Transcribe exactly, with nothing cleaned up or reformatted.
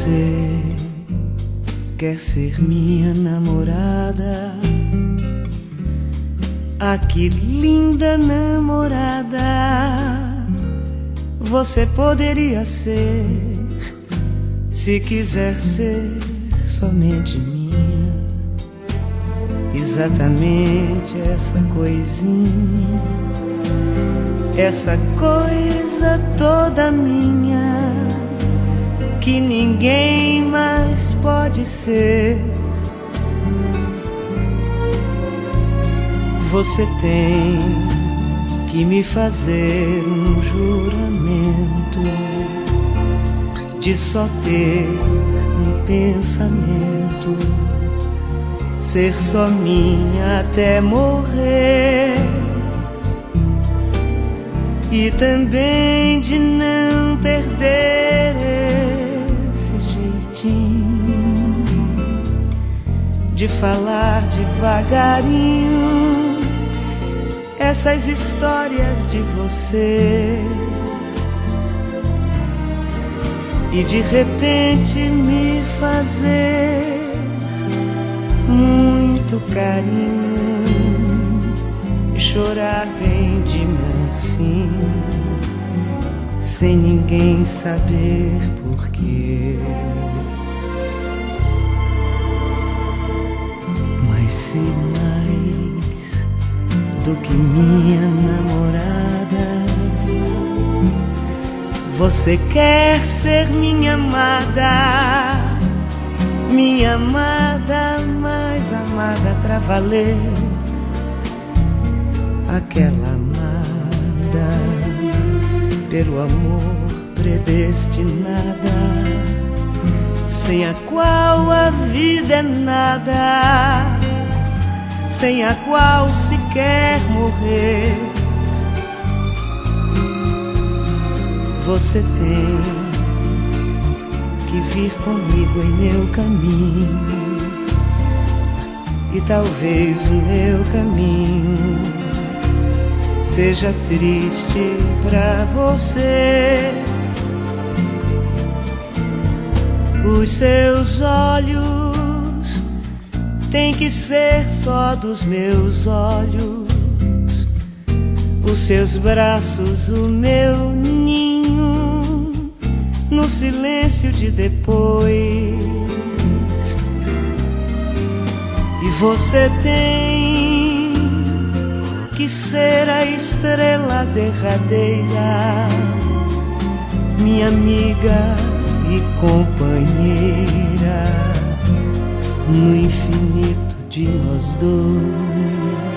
Você quer ser minha namorada? Ah, que linda namorada você poderia ser, se quiser ser somente minha. Exatamente essa coisinha, essa coisa toda minha, que ninguém mais pode ser. Você tem que me fazer um juramento de só ter um pensamento, ser só minha até morrer, e também de não perder esse jeitinho de falar devagarinho essas histórias de você, e de repente me fazer muito carinho e chorar bem de mansinho, sem ninguém saber porquê. Mas se mais do que minha namorada, você quer ser minha amada, minha amada, mais amada pra valer, aquela amada pelo amor predestinada, sem a qual a vida é nada, sem a qual se quer morrer. Você tem que vir comigo em meu caminho, e talvez o meu caminho seja triste pra você. Os seus olhos têm que ser só dos meus olhos, os seus braços o meu ninho, no silêncio de depois. E você tem que ser a estrela derradeira, minha amiga e companheira no infinito de nós dois.